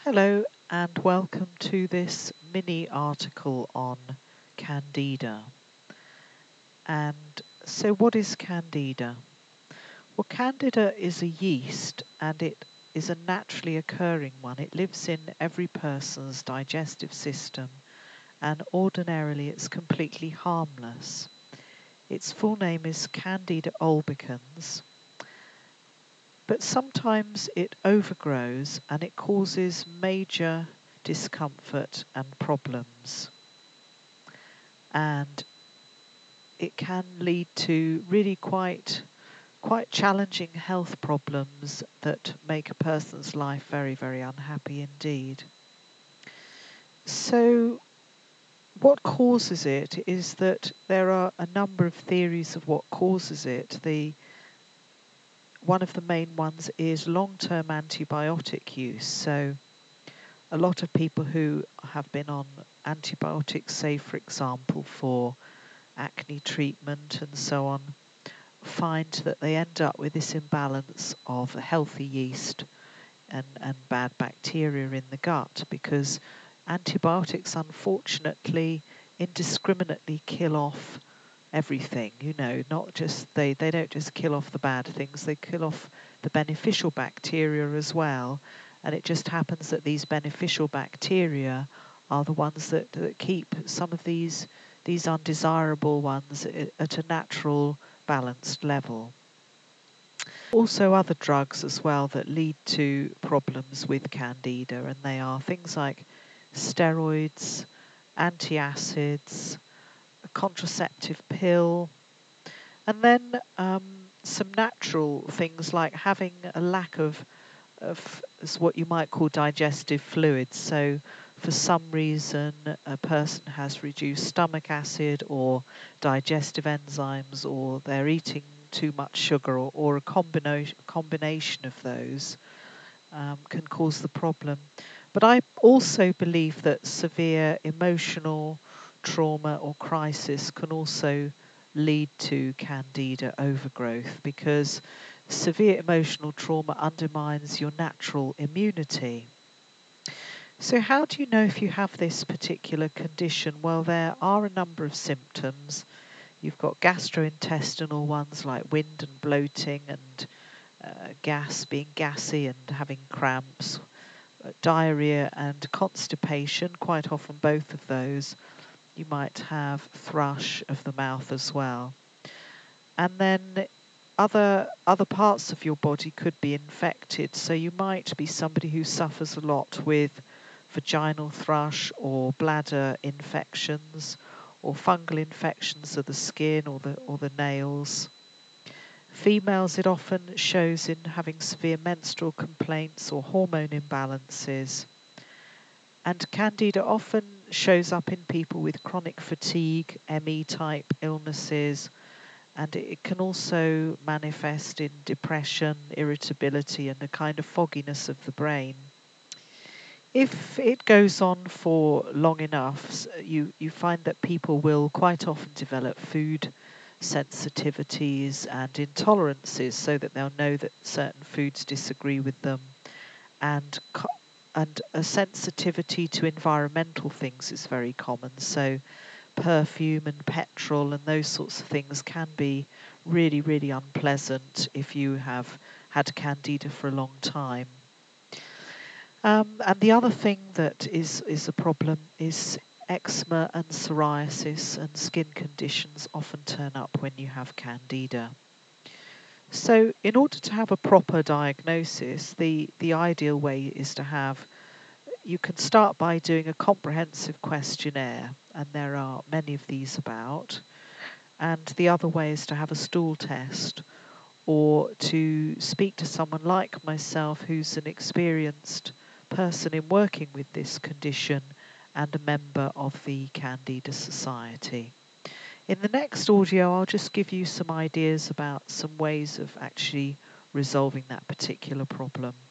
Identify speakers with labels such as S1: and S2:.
S1: Hello and welcome to this mini article on Candida. And so what is Candida? Well, Candida is a yeast and it is a naturally occurring one. It lives in every person's digestive system and ordinarily it's completely harmless. Its full name is Candida albicans. But sometimes it overgrows and it causes major discomfort and problems. And it can lead to really quite challenging health problems that make a person's life very, very unhappy indeed. So what causes it is that there are a number of theories of what causes it. One of the main ones is long-term antibiotic use. So a lot of people who have been on antibiotics, say for example for acne treatment and so on, find that they end up with this imbalance of healthy yeast and bad bacteria in the gut because antibiotics unfortunately indiscriminately kill off everything, not just they don't just kill off the bad things, they kill off the beneficial bacteria as well. And it just happens that these beneficial bacteria are the ones that keep some of these undesirable ones at a natural balanced level. Also other drugs as well that lead to problems with Candida, and they are things like steroids, antacids, a contraceptive pill, and then some natural things like having a lack of what you might call digestive fluids. So for some reason a person has reduced stomach acid or digestive enzymes, or they're eating too much sugar, or a combination of those can cause the problem. But I also believe that severe emotional trauma or crisis can also lead to Candida overgrowth, because severe emotional trauma undermines your natural immunity. So how do you know if you have this particular condition? Well, there are a number of symptoms. You've got gastrointestinal ones like wind and bloating and being gassy and having cramps, diarrhea and constipation, quite often both of those. You might have thrush of the mouth as well. And then other parts of your body could be infected. So you might be somebody who suffers a lot with vaginal thrush or bladder infections or fungal infections of the skin or the nails. Females, it often shows in having severe menstrual complaints or hormone imbalances. And Candida often shows up in people with chronic fatigue, ME-type illnesses, and it can also manifest in depression, irritability, and a kind of fogginess of the brain. If it goes on for long enough, you find that people will quite often develop food sensitivities and intolerances, so that they'll know that certain foods disagree with them, and a sensitivity to environmental things is very common. So perfume and petrol and those sorts of things can be really, really unpleasant if you have had Candida for a long time. And the other thing that is a problem is eczema and psoriasis, and skin conditions often turn up when you have Candida. So in order to have a proper diagnosis, the ideal way is to have, you can start by doing a comprehensive questionnaire, and there are many of these about. And the other way is to have a stool test, or to speak to someone like myself who's an experienced person in working with this condition and a member of the Candida Society. In the next audio, I'll just give you some ideas about some ways of actually resolving that particular problem.